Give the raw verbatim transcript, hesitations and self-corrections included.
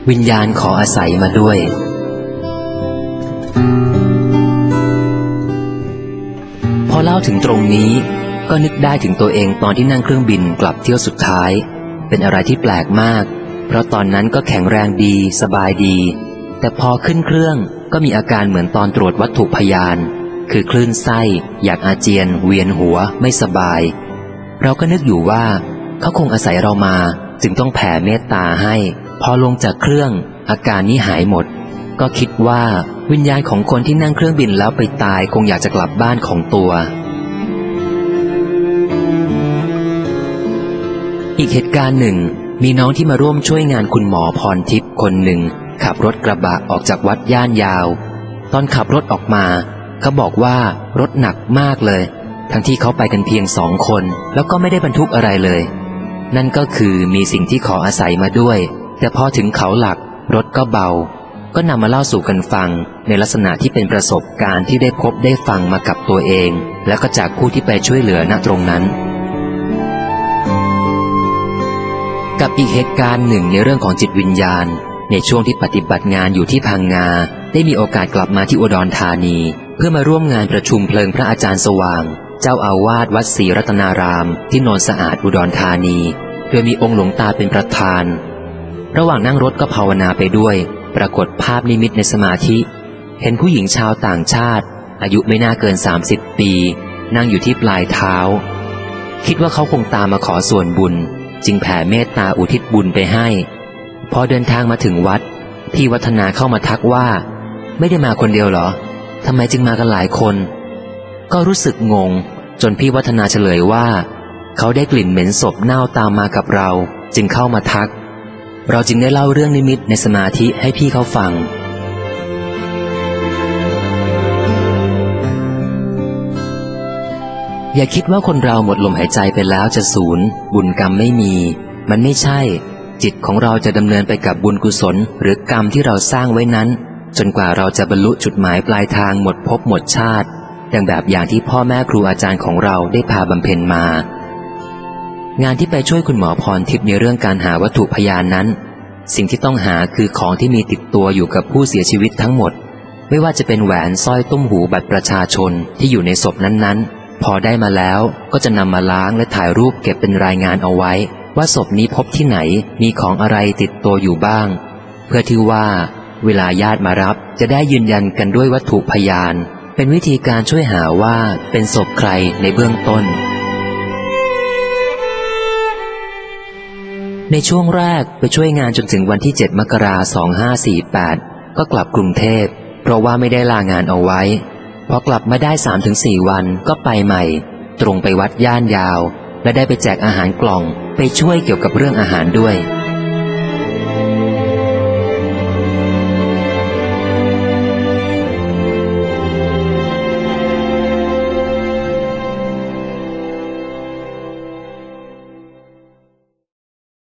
วิญญาณขออาศัยมาด้วยพอเล่าถึงตรงนี้ก็นึกได้ถึงตัวเองตอนที่นั่งเครื่องบินกลับเที่ยวสุดท้ายเป็นอะไรที่แปลกมากเพราะตอนนั้นก็แข็งแรงดีสบายดีแต่พอขึ้นเครื่องก็มีอาการเหมือนตอนตรวจวัตถุพยานคือคลื่นไส้อยากอาเจียนเวียนหัวไม่สบายเราก็นึกอยู่ว่าเขาคงอาศัยเรามาจึงต้องแผ่เมตตาให้พอลงจากเครื่องอาการนี้หายหมดก็คิดว่าวิญญาณของคนที่นั่งเครื่องบินแล้วไปตายคงอยากจะกลับบ้านของตัวอีกเหตุการณ์หนึ่งมีน้องที่มาร่วมช่วยงานคุณหมอพรทิพย์คนหนึ่งขับรถกระบะออกจากวัดย่านยาวตอนขับรถออกมาเขาบอกว่ารถหนักมากเลยทั้งที่เขาไปกันเพียงสองคนแล้วก็ไม่ได้บรรทุกอะไรเลยนั่นก็คือมีสิ่งที่ขออาศัยมาด้วยแต่พอถึงเขาหลักรถก็เบาก็นำมาเล่าสู่กันฟังในลักษณะที่เป็นประสบการณ์ที่ได้พบได้ฟังมากับตัวเองและก็จากผู้ที่ไปช่วยเหลือณตรงนั้นกับอีกเหตุการณ์หนึ่งในเรื่องของจิตวิญญาณในช่วงที่ปฏิบัติงานอยู่ที่พังงาได้มีโอกาสกลับมาที่อุดรธานีเพื่อมาร่วมงานประชุมเพลิงพระอาจารย์สว่างเจ้าอาวาสวัดศรีรัตนารามที่โนนสะอาดอุดรธานีโดยมีองค์หลวงตาเป็นประธานระหว่างนั่งรถก็ภาวนาไปด้วยปรากฏภาพนิมิตในสมาธิเห็นผู้หญิงชาวต่างชาติอายุไม่น่าเกินสามสิบปีนั่งอยู่ที่ปลายเท้าคิดว่าเขาคงตามมาขอส่วนบุญจึงแผ่เมตตาอุทิศบุญไปให้พอเดินทางมาถึงวัดพี่วัฒนาเข้ามาทักว่าไม่ได้มาคนเดียวเหรอทำไมจึงมากันหลายคนก็รู้สึกงงจนพี่วัฒนาเฉลยว่าเขาได้กลิ่นเหม็นศพเน่าตามมากับเราจึงเข้ามาทักเราจึงได้เล่าเรื่องนิมิตในสมาธิให้พี่เขาฟังอย่าคิดว่าคนเราหมดลมหายใจไปแล้วจะสูญบุญกรรมไม่มีมันไม่ใช่จิตของเราจะดำเนินไปกับบุญกุศลหรือกรรมที่เราสร้างไว้นั้นจนกว่าเราจะบรรลุจุดหมายปลายทางหมดภพหมดชาติดังแบบอย่างที่พ่อแม่ครูอาจารย์ของเราได้พาบำเพ็ญมางานที่ไปช่วยคุณหมอพรทิพย์ในเรื่องการหาวัตถุพยานนั้นสิ่งที่ต้องหาคือของที่มีติดตัวอยู่กับผู้เสียชีวิตทั้งหมดไม่ว่าจะเป็นแหวนสร้อยตุ้มหูบัตรประชาชนที่อยู่ในศพนั้นๆพอได้มาแล้วก็จะนำมาล้างและถ่ายรูปเก็บเป็นรายงานเอาไว้ว่าศพนี้พบที่ไหนมีของอะไรติดตัวอยู่บ้างเพื่อที่ว่าเวลาญาติมารับจะได้ยืนยันกันด้วยวัตถุพยานเป็นวิธีการช่วยหาว่าเป็นศพใครในเบื้องต้นในช่วงแรกไปช่วยงานจนถึงวันที่เจ็ดมกราคมสองพันห้าร้อยสี่สิบแปดก็กลับกรุงเทพเพราะว่าไม่ได้ลางานเอาไว้พอกลับมาได้ สามถึงสี่ วันก็ไปใหม่ตรงไปวัดย่านยาวและได้ไปแจกอาหารกล่องไปช่วยเกี่ยวกับเรื่องอาหารด้วย